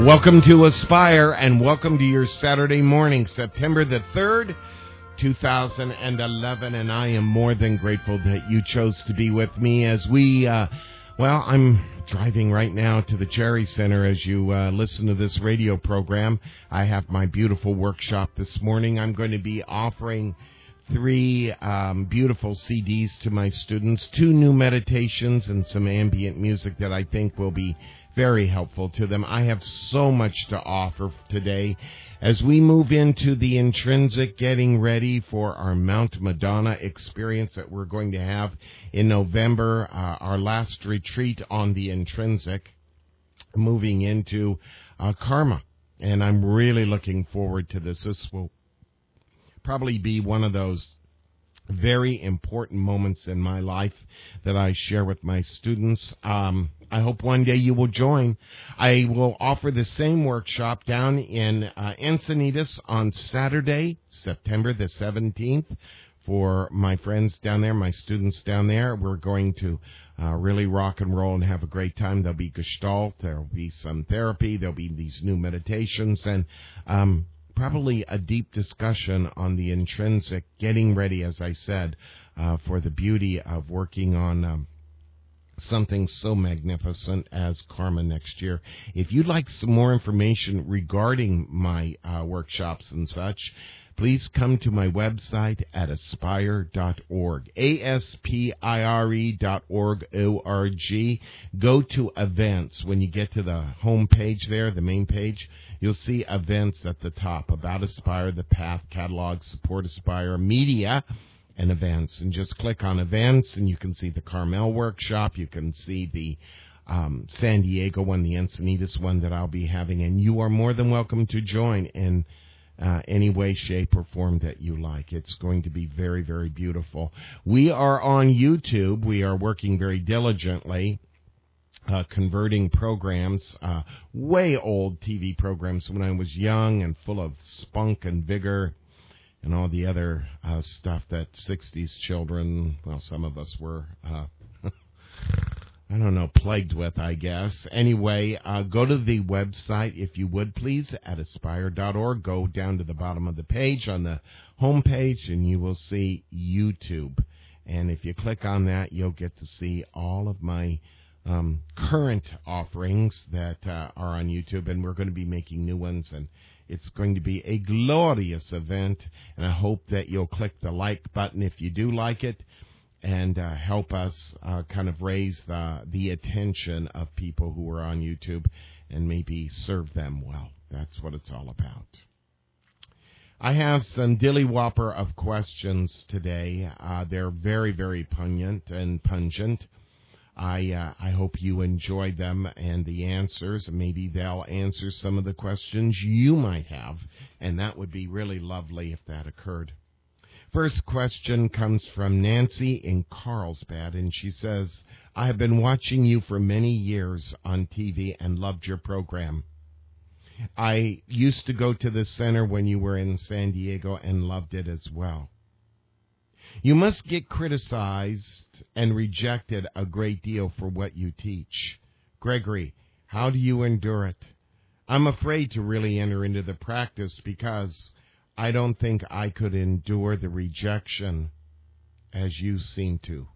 Welcome to Aspire, and welcome to your Saturday morning, September the 3rd, 2011, and I am more than grateful that you chose to be with me as we, I'm driving right now to the Cherry Center as you listen to this radio program. I have my beautiful workshop this morning. I'm going to be offering 3 beautiful CDs to my students, 2 new meditations, and some ambient music that I think will be very helpful to them. I have so much to offer today as we move into the intrinsic, getting ready for our Mount Madonna experience that we're going to have in November, our last retreat on the intrinsic, moving into karma. And I'm really looking forward to this. This will probably be one of those very important moments in my life that I share with my students. I hope one day you will join. I will offer the same workshop down in Encinitas on Saturday, September the 17th. For my friends down there, my students down there, we're going to really rock and roll and have a great time. There'll be Gestalt, there'll be some therapy, there'll be these new meditations, and probably a deep discussion on the intrinsic, getting ready, as I said, for the beauty of working on something so magnificent as karma next year. If you'd like some more information regarding my workshops and such, please come to my website at aspire.org, aspire.org, O-R-G. Go to events. When you get to the home page there, the main page, you'll see events at the top, about Aspire, the Path, Catalog, Support Aspire, Media, and Events. And just click on Events, and you can see the Carmel workshop. You can see the San Diego one, the Encinitas one that I'll be having, and you are more than welcome to join in any way, shape, or form that you like. It's going to be very, very beautiful. We are on YouTube. We are working very diligently, converting programs, way old TV programs when I was young and full of spunk and vigor and all the other stuff that 60s children, well, some of us were, plagued with, I guess. Anyway, go to the website, if you would, please, at aspire.org. Go down to the bottom of the page on the home page, and you will see YouTube. And if you click on that, you'll get to see all of my current offerings that are on YouTube, and we're going to be making new ones, and it's going to be a glorious event, and I hope that you'll click the like button if you do like it, and help us kind of raise the attention of people who are on YouTube and maybe serve them well. That's what it's all about. I have some dilly whopper of questions today. They're very, very poignant and pungent. I hope you enjoyed them and the answers. Maybe they'll answer some of the questions you might have, and that would be really lovely if that occurred. First question comes from Nancy in Carlsbad, and she says, I have been watching you for many years on TV and loved your program. I used to go to the center when you were in San Diego and loved it as well. You must get criticized and rejected a great deal for what you teach. Gregory, how do you endure it? I'm afraid to really enter into the practice because I don't think I could endure the rejection as you seem to.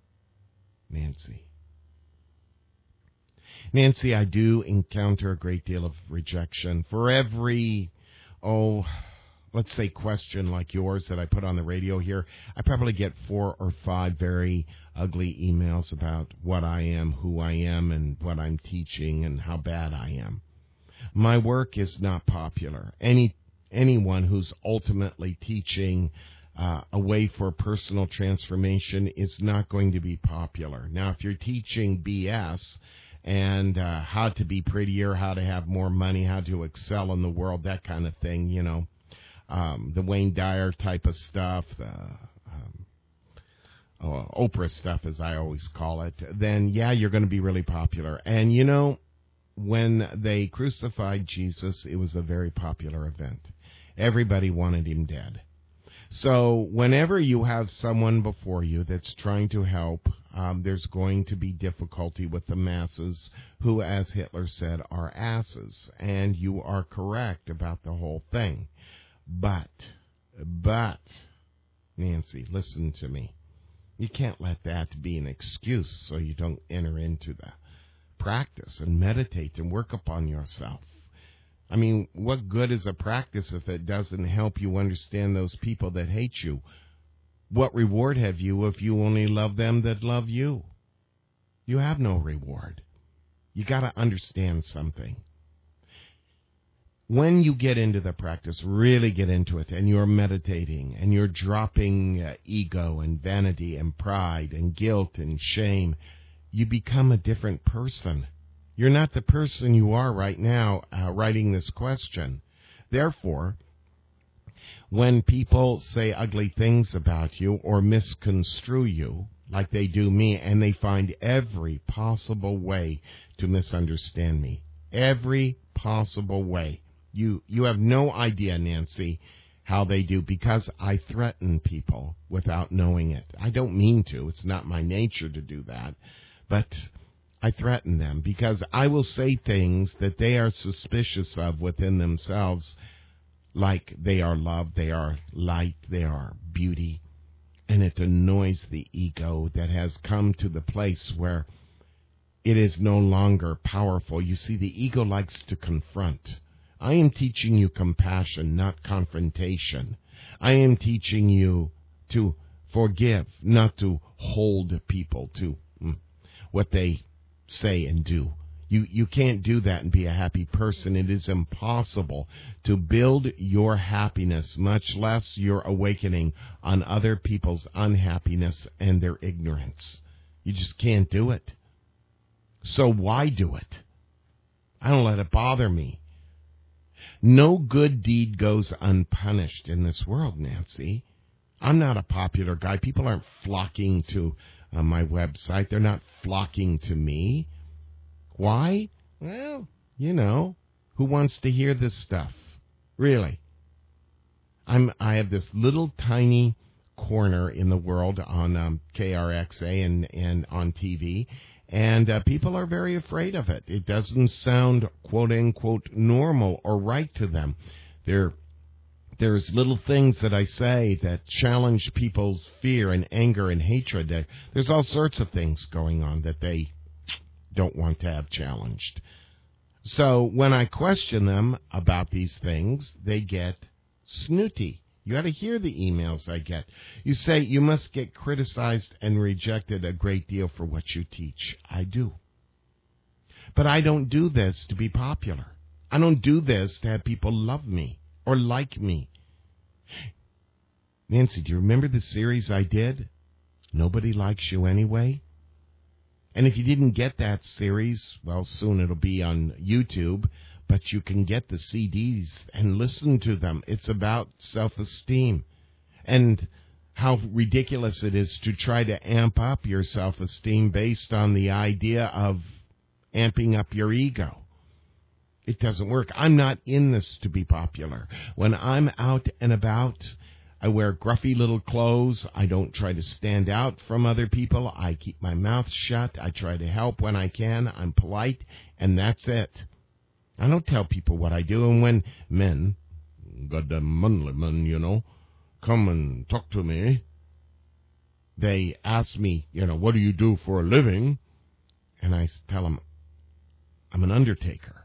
Nancy, I do encounter a great deal of rejection. For every, let's say question like yours that I put on the radio here, I probably get 4 or 5 very ugly emails about what I am, who I am, and what I'm teaching and how bad I am. My work is not popular. Anyone who's ultimately teaching a way for personal transformation is not going to be popular. Now, if you're teaching BS and how to be prettier, how to have more money, how to excel in the world, that kind of thing, the Wayne Dyer type of stuff, Oprah stuff, as I always call it, then, yeah, you're going to be really popular. And, when they crucified Jesus, it was a very popular event. Everybody wanted him dead. So whenever you have someone before you that's trying to help, there's going to be difficulty with the masses who, as Hitler said, are asses. And you are correct about the whole thing. But, Nancy, listen to me. You can't let that be an excuse so you don't enter into the practice and meditate and work upon yourself. I mean, what good is a practice if it doesn't help you understand those people that hate you? What reward have you if you only love them that love you? You have no reward. You got to understand something. When you get into the practice, really get into it, and you're meditating, and you're dropping ego and vanity and pride and guilt and shame, you become a different person. You're not the person you are right now writing this question. Therefore, when people say ugly things about you or misconstrue you, like they do me, and they find every possible way to misunderstand me, every possible way. You have no idea, Nancy, how they do, because I threaten people without knowing it. I don't mean to. It's not my nature to do that. But I threaten them because I will say things that they are suspicious of within themselves, like they are love, they are light, they are beauty. And it annoys the ego that has come to the place where it is no longer powerful. You see, the ego likes to confront. I am teaching you compassion, not confrontation. I am teaching you to forgive, not to hold people to what they say and do. You can't do that and be a happy person. It is impossible to build your happiness, much less your awakening, on other people's unhappiness and their ignorance. You just can't do it. So why do it? I don't let it bother me. No good deed goes unpunished in this world, Nancy. I'm not a popular guy. People aren't flocking to my website. They're not flocking to me. Why? Well, you know, who wants to hear this stuff? Really. I have this little tiny corner in the world on KRXA and on TV, and people are very afraid of it. It doesn't sound, quote-unquote, normal or right to them. There's little things that I say that challenge people's fear and anger and hatred. There's all sorts of things going on that they don't want to have challenged. So when I question them about these things, they get snooty. You got to hear the emails I get. You say you must get criticized and rejected a great deal for what you teach. I do. But I don't do this to be popular. I don't do this to have people love me or like me. Nancy, do you remember the series I did? Nobody Likes You Anyway? And if you didn't get that series, well, soon it'll be on YouTube, but you can get the CDs and listen to them. It's about self-esteem and how ridiculous it is to try to amp up your self-esteem based on the idea of amping up your ego. It doesn't work. I'm not in this to be popular. When I'm out and about, I wear gruffy little clothes. I don't try to stand out from other people. I keep my mouth shut. I try to help when I can. I'm polite, and that's it. I don't tell people what I do. And when men, goddamn manly men, you know, come and talk to me, they ask me, you know, what do you do for a living? And I tell them, I'm an undertaker.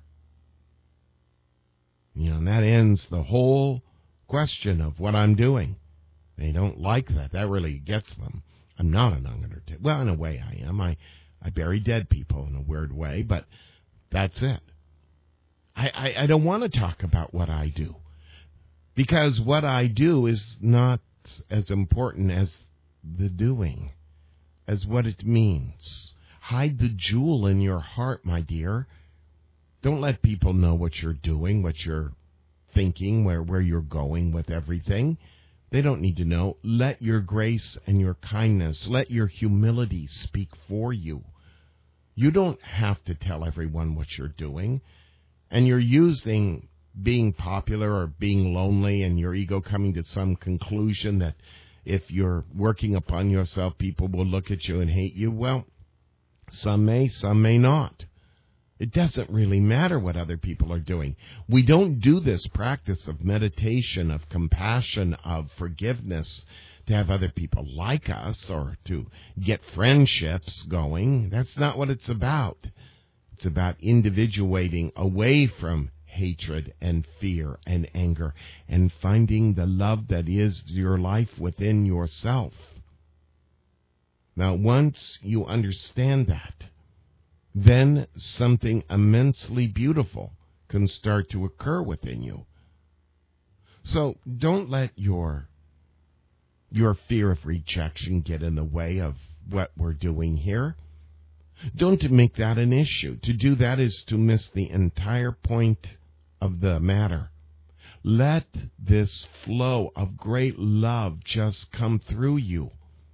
You know, and that ends the whole question of what I'm doing. They don't like that. That really gets them. I'm not an undertaker. Well, in a way I am. I bury dead people in a weird way, but that's it. I don't want to talk about what I do, because what I do is not as important as the doing, as what it means. Hide the jewel in your heart, my dear. Don't let people know what you're doing, what you're thinking, where you're going with everything. They don't need to know. Let your grace and your kindness, let your humility speak for you. You don't have to tell everyone what you're doing. And you're using being popular or being lonely and your ego coming to some conclusion that if you're working upon yourself, people will look at you and hate you. Well, some may not. It doesn't really matter what other people are doing. We don't do this practice of meditation, of compassion, of forgiveness to have other people like us or to get friendships going. That's not what it's about. It's about individuating away from hatred and fear and anger and finding the love that is your life within yourself. Now, once you understand that, then something immensely beautiful can start to occur within you. So don't let your fear of rejection get in the way of what we're doing here. Don't make that an issue. To do that is to miss the entire point of the matter. Let this flow of great love just come through you.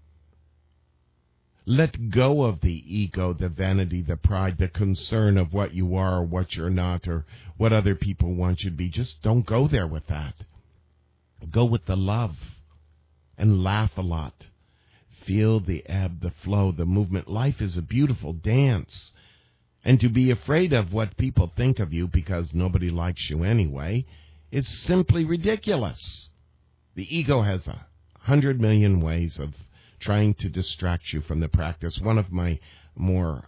Let go of the ego, the vanity, the pride, the concern of what you are or what you're not or what other people want you to be. Just don't go there with that. Go with the love and laugh a lot. Feel the ebb, the flow, the movement. Life is a beautiful dance. And to be afraid of what people think of you because nobody likes you anyway is simply ridiculous. The ego has 100 million ways of trying to distract you from the practice. One of my more,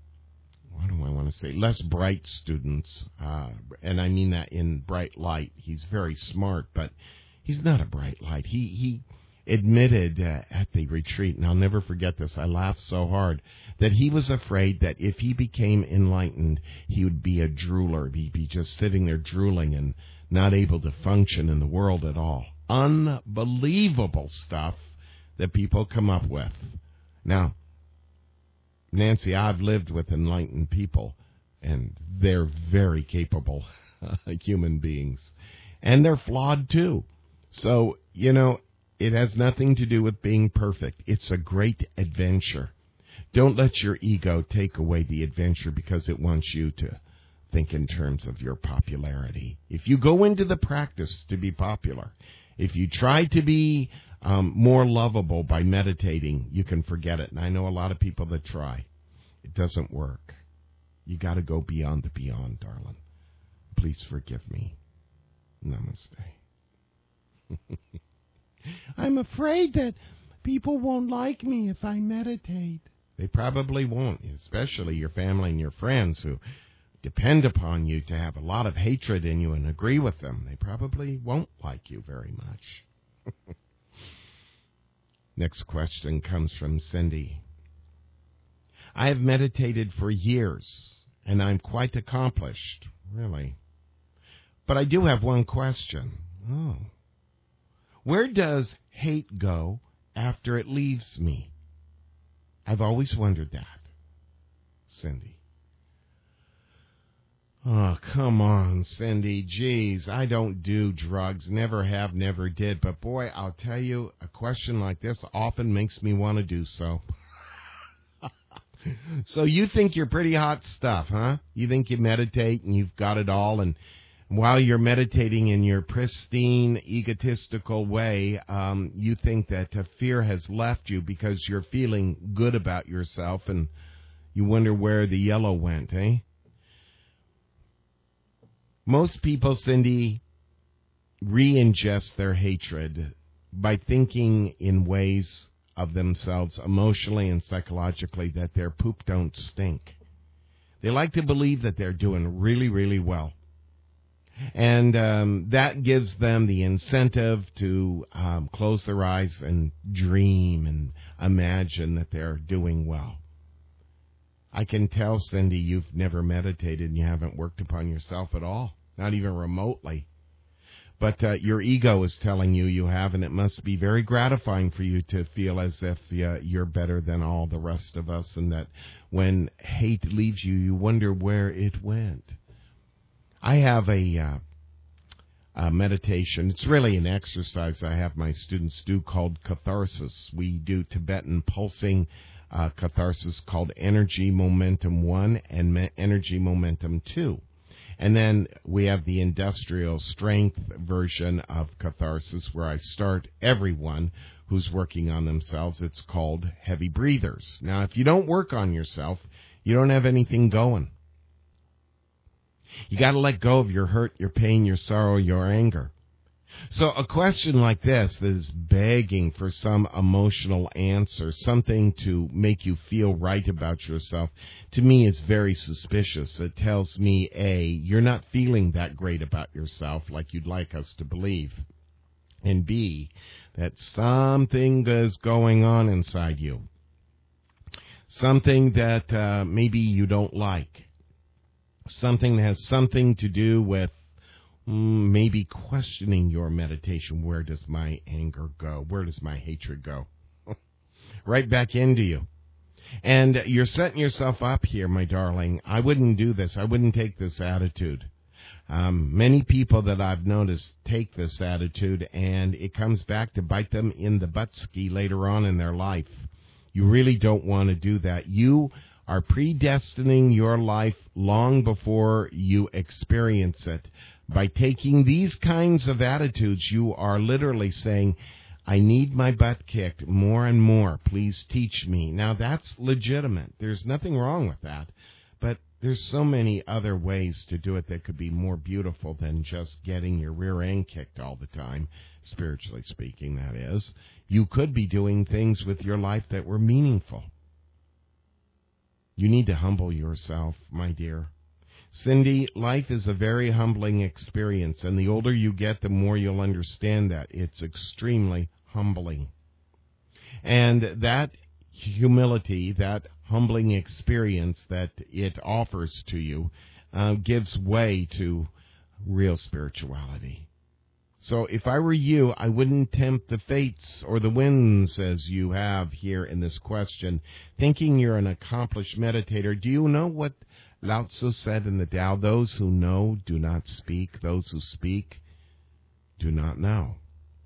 less bright students, and I mean that in bright light. He's very smart, but he's not a bright light. He admitted at the retreat, and I'll never forget this, I laughed so hard, that he was afraid that if he became enlightened, he would be a drooler. He'd be just sitting there drooling and not able to function in the world at all. Unbelievable stuff that people come up with. Now, Nancy, I've lived with enlightened people, and they're very capable human beings. And they're flawed, too. So, it has nothing to do with being perfect. It's a great adventure. Don't let your ego take away the adventure because it wants you to think in terms of your popularity. If you go into the practice to be popular, if you try to be more lovable by meditating, you can forget it. And I know a lot of people that try. It doesn't work. You got to go beyond the beyond, darling. Please forgive me. Namaste. I'm afraid that people won't like me if I meditate. They probably won't, especially your family and your friends who depend upon you to have a lot of hatred in you and agree with them. They probably won't like you very much. Next question comes from Cindy. I have meditated for years, and I'm quite accomplished, really. But I do have one question. Where does hate go after it leaves me? I've always wondered that. Cindy. Oh, come on, Cindy. Geez, I don't do drugs. Never have, never did. But, boy, I'll tell you, a question like this often makes me want to do so. So you think you're pretty hot stuff, huh? You think you meditate and you've got it all, and while you're meditating in your pristine, egotistical way, you think that fear has left you because you're feeling good about yourself, and you wonder where the yellow went, eh? Most people, Cindy, re-ingest their hatred by thinking in ways of themselves emotionally and psychologically that their poop don't stink. They like to believe that they're doing really, really well. And that gives them the incentive to close their eyes and dream and imagine that they're doing well. I can tell, Cindy, you've never meditated and you haven't worked upon yourself at all, not even remotely. But your ego is telling you you have, and it must be very gratifying for you to feel as if you're better than all the rest of us, and that when hate leaves you, you wonder where it went. I have a meditation. It's really an exercise I have my students do called catharsis. We do Tibetan pulsing catharsis called Energy Momentum 1 and Energy Momentum 2. And then we have the industrial strength version of catharsis where I start everyone who's working on themselves. It's called heavy breathers. Now, if you don't work on yourself, you don't have anything going. You got to let go of your hurt, your pain, your sorrow, your anger. So a question like this that is begging for some emotional answer, something to make you feel right about yourself, to me is very suspicious. It tells me, A, you're not feeling that great about yourself like you'd like us to believe, and B, that something is going on inside you, something that maybe you don't like, something that has something to do with maybe questioning your meditation. Where does my anger go? Where does my hatred go? Right back into you. And you're setting yourself up here, my darling. I wouldn't do this. I wouldn't take this attitude. Many people that I've noticed take this attitude, and it comes back to bite them in the butt-ski later on in their life. You really don't want to do that. You are predestining your life long before you experience it. By taking these kinds of attitudes, you are literally saying, I need my butt kicked more and more. Please teach me. Now, that's legitimate. There's nothing wrong with that. But there's so many other ways to do it that could be more beautiful than just getting your rear end kicked all the time, spiritually speaking, that is. You could be doing things with your life that were meaningful. You need to humble yourself, my dear. Cindy, life is a very humbling experience, and the older you get, the more you'll understand that. It's extremely humbling. And that humility, that humbling experience that it offers to you, gives way to real spirituality. So if I were you, I wouldn't tempt the fates or the winds as you have here in this question, thinking you're an accomplished meditator. Do you know what Lao Tzu said in the Tao? Those who know do not speak. Those who speak do not know.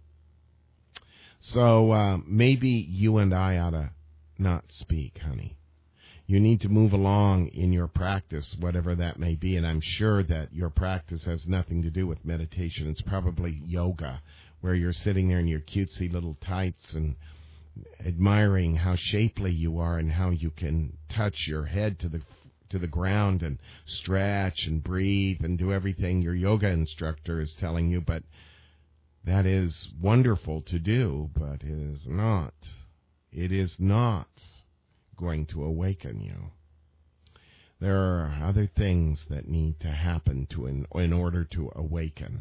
So maybe you and I ought to not speak, honey. You need to move along in your practice, whatever that may be, and I'm sure that your practice has nothing to do with meditation. It's probably yoga, where you're sitting there in your cutesy little tights and admiring how shapely you are and how you can touch your head to the ground and stretch and breathe and do everything your yoga instructor is telling you. But that is wonderful to do, but it is not going to awaken you. There are other things that need to happen in order to awaken.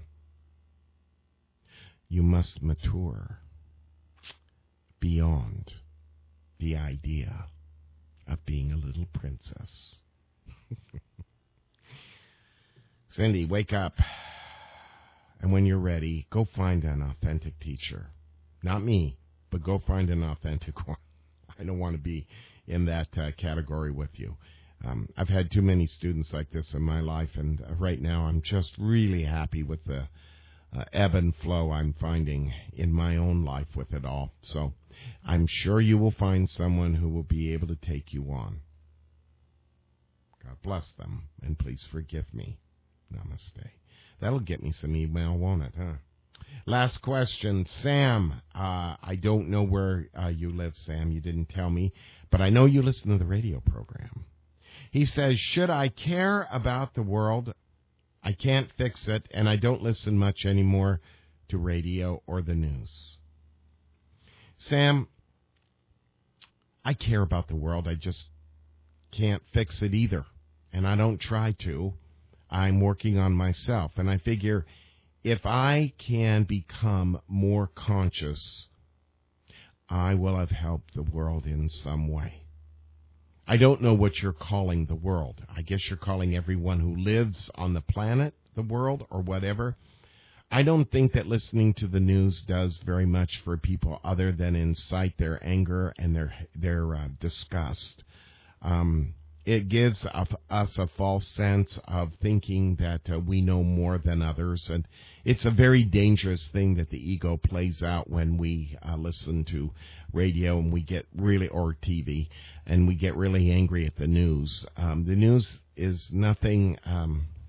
You must mature beyond the idea of being a little princess. Cindy, wake up. And when you're ready, go find an authentic teacher. Not me, but go find an authentic one. I don't want to be in that category with you. I've had too many students like this in my life, and right now I'm just really happy with the ebb and flow I'm finding in my own life with it all. So I'm sure you will find someone who will be able to take you on. God bless them, and please forgive me. Namaste. That'll get me some email, won't it, huh? Last question. Sam, I don't know where you live, Sam. You didn't tell me, but I know you listen to the radio program. He says, should I care about the world? I can't fix it, and I don't listen much anymore to radio or the news. Sam, I care about the world. I just can't fix it either, and I don't try to. I'm working on myself, and I figure if I can become more conscious, I will have helped the world in some way. I don't know what you're calling the world. I guess you're calling everyone who lives on the planet the world or whatever. I don't think that listening to the news does very much for people other than incite their anger and their disgust. It gives us a false sense of thinking that we know more than others, and it's a very dangerous thing that the ego plays out when we listen to radio and we get really, or TV, and we get really angry at the news. The news is nothing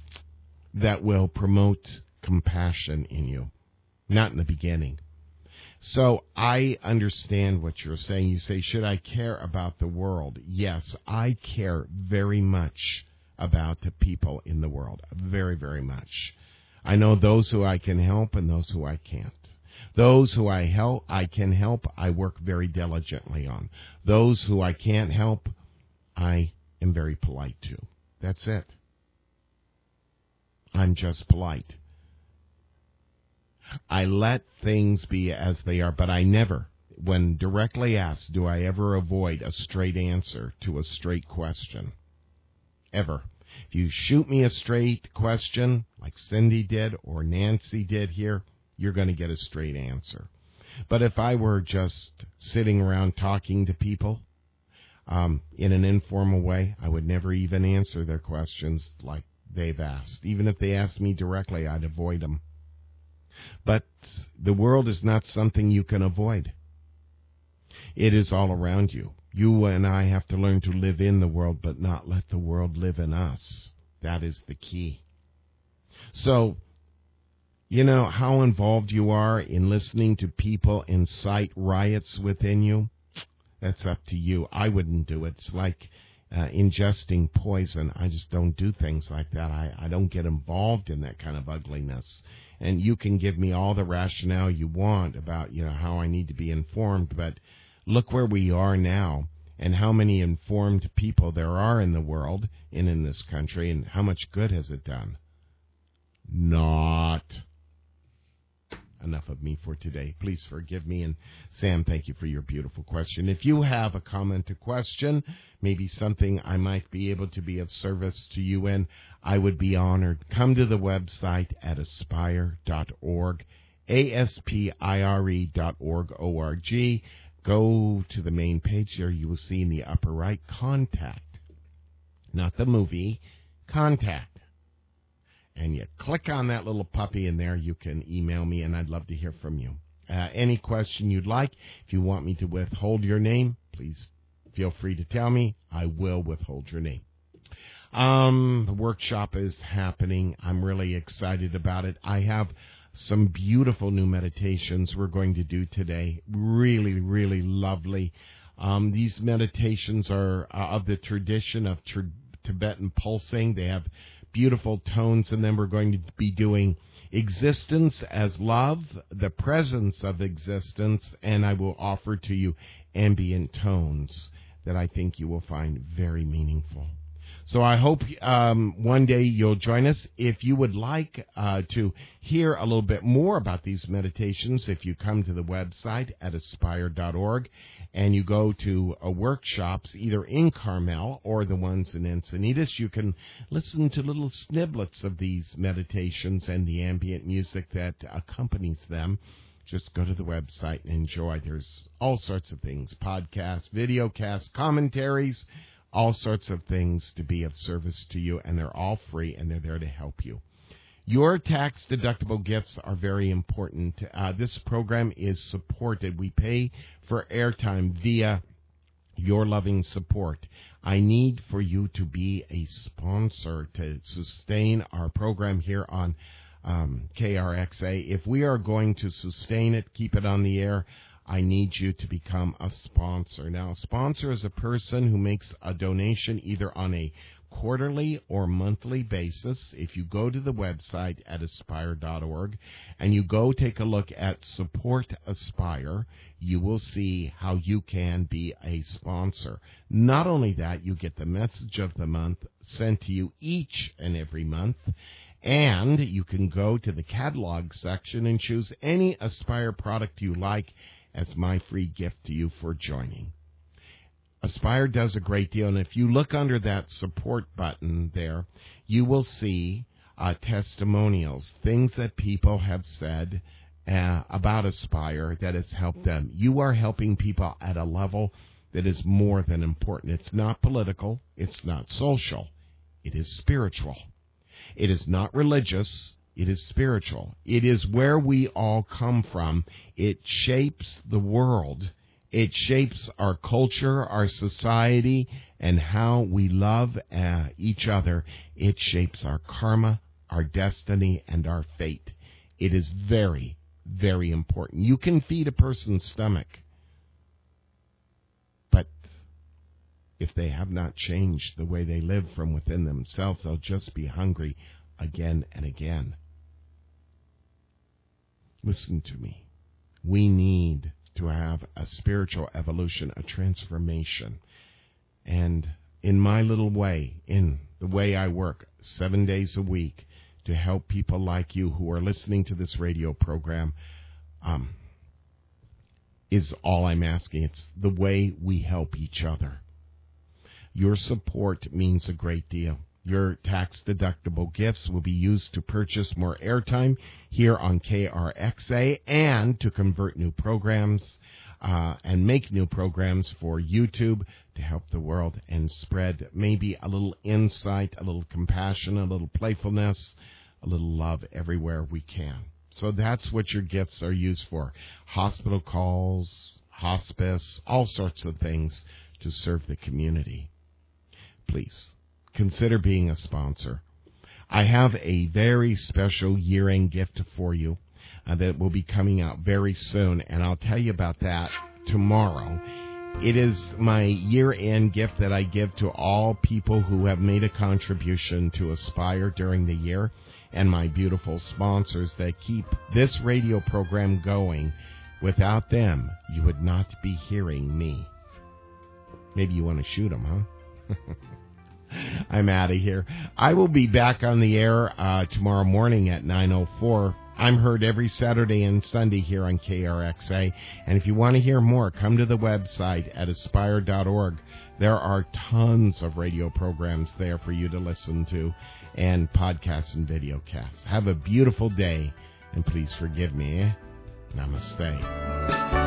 that will promote compassion in you, not in the beginning. So I understand what you're saying. You say, should I care about the world? Yes, I care very much about the people in the world. Very, very much. I know those who I can help and those who I can't. Those who I can help, I work very diligently on. Those who I can't help, I am very polite to. That's it. I'm just polite. I let things be as they are, but I never, when directly asked, do I ever avoid a straight answer to a straight question. Ever. If you shoot me a straight question, like Cindy did or Nancy did here, you're going to get a straight answer. But if I were just sitting around talking to people in an informal way, I would never even answer their questions like they've asked. Even if they asked me directly, I'd avoid them. But the world is not something you can avoid. It is all around you. You and I have to learn to live in the world, but not let the world live in us. That is the key. So, you know how involved you are in listening to people incite riots within you? That's up to you. I wouldn't do it. It's like ingesting poison. I just don't do things like that. I don't get involved in that kind of ugliness. And you can give me all the rationale you want about, how I need to be informed, but look where we are now and how many informed people there are in the world and in this country, and how much good has it done? Not. Enough of me for today. Please forgive me. And Sam, thank you for your beautiful question. If you have a comment, a question, maybe something I might be able to be of service to you in, I would be honored. Come to the website at aspire.org, aspire.org, O-R-G. Go to the main page there. You will see in the upper right, contact. Not the movie, contact. And you click on that little puppy in there, you can email me, and I'd love to hear from you. Any question you'd like, if you want me to withhold your name, please feel free to tell me. I will withhold your name. The workshop is happening. I'm really excited about it. I have some beautiful new meditations we're going to do today. Really, really lovely. These meditations are of the tradition of Tibetan pulsing. They have beautiful tones, and then we're going to be doing existence as love, the presence of existence, and I will offer to you ambient tones that I think you will find very meaningful. So I hope one day you'll join us. If you would like to hear a little bit more about these meditations, if you come to the website at aspire.org and you go to workshops either in Carmel or the ones in Encinitas, you can listen to little snippets of these meditations and the ambient music that accompanies them. Just go to the website and enjoy. There's all sorts of things, podcasts, videocasts, commentaries, all sorts of things to be of service to you, and they're all free, and they're there to help you. Your tax-deductible gifts are very important. This program is supported. We pay for airtime via your loving support. I need for you to be a sponsor to sustain our program here on KRXA. If we are going to sustain it, keep it on the air, I need you to become a sponsor. Now, a sponsor is a person who makes a donation either on a quarterly or monthly basis. If you go to the website at aspire.org and you go take a look at Support Aspire, you will see how you can be a sponsor. Not only that, you get the message of the month sent to you each and every month, and you can go to the catalog section and choose any Aspire product you like as my free gift to you for joining. Aspire does a great deal, and if you look under that support button there, you will see testimonials, things that people have said about Aspire that has helped them. You are helping people at a level that is more than important. It's not political. It's not social. It is spiritual. It is not religious. It is spiritual. It is where we all come from. It shapes the world. It shapes our culture, our society, and how we love each other. It shapes our karma, our destiny, and our fate. It is very, very important. You can feed a person's stomach, but if they have not changed the way they live from within themselves, they'll just be hungry again and again. Listen to me. We need to have a spiritual evolution, a transformation. And in my little way, in the way I work 7 days a week to help people like you who are listening to this radio program, is all I'm asking. It's the way we help each other. Your support means a great deal. Your tax-deductible gifts will be used to purchase more airtime here on KRXA and to convert new programs and make new programs for YouTube to help the world and spread maybe a little insight, a little compassion, a little playfulness, a little love everywhere we can. So that's what your gifts are used for. Hospital calls, hospice, all sorts of things to serve the community. Please consider being a sponsor. I have a very special year-end gift for you that will be coming out very soon, and I'll tell you about that tomorrow. It is my year-end gift that I give to all people who have made a contribution to Aspire during the year, and my beautiful sponsors that keep this radio program going. Without them, you would not be hearing me. Maybe you want to shoot them, huh? I'm out of here. I will be back on the air tomorrow morning at 9:04. I'm heard every Saturday and Sunday here on KRXA. And if you want to hear more, come to the website at aspire.org. There are tons of radio programs there for you to listen to, and podcasts and videocasts. Have a beautiful day, and please forgive me. Namaste.